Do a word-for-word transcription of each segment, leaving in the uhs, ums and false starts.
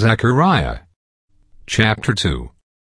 Zechariah chapter two.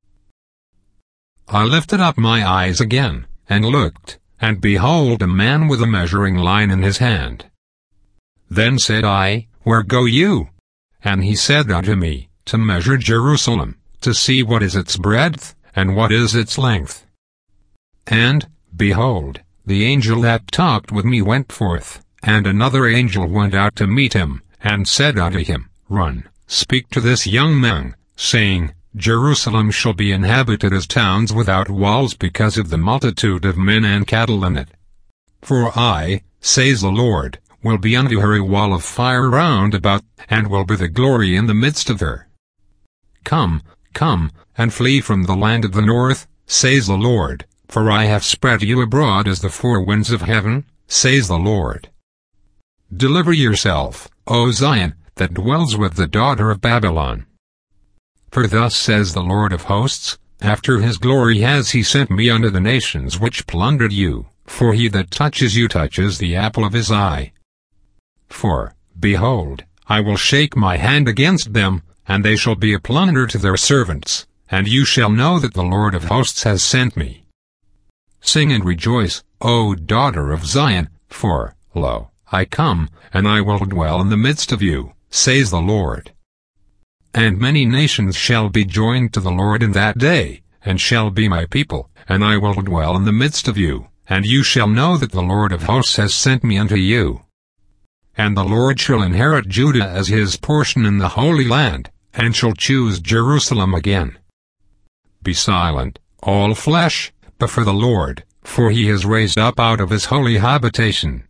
I lifted up my eyes again, and looked, and behold a man with a measuring line in his hand. Then said I, Where go you? And he said unto me, To measure Jerusalem, to see what is its breadth, and what is its length. And, behold, the angel that talked with me went forth, and another angel went out to meet him, and said unto him, Run, speak to this young man, saying, Jerusalem shall be inhabited as towns without walls because of the multitude of men and cattle in it. For I, says the Lord, will be unto her a wall of fire round about, and will be the glory in the midst of her. Come, come, and flee from the land of the north, says the Lord, for I have spread you abroad as the four winds of heaven, says the Lord. Deliver yourself, O Zion, that dwells with the daughter of Babylon. For thus says the Lord of hosts, After his glory has he sent me unto the nations which plundered you, for he that touches you touches the apple of his eye. For, behold, I will shake my hand against them, and they shall be a plunder to their servants, and you shall know that the Lord of hosts has sent me. Sing and rejoice, O daughter of Zion, for, lo, I come, and I will dwell in the midst of you, says the Lord. And many nations shall be joined to the Lord in that day, and shall be my people, and I will dwell in the midst of you, and you shall know that the Lord of hosts has sent me unto you. And the Lord shall inherit Judah as his portion in the Holy Land, and shall choose Jerusalem again. Be silent, all flesh, before the Lord, for he has raised up out of his holy habitation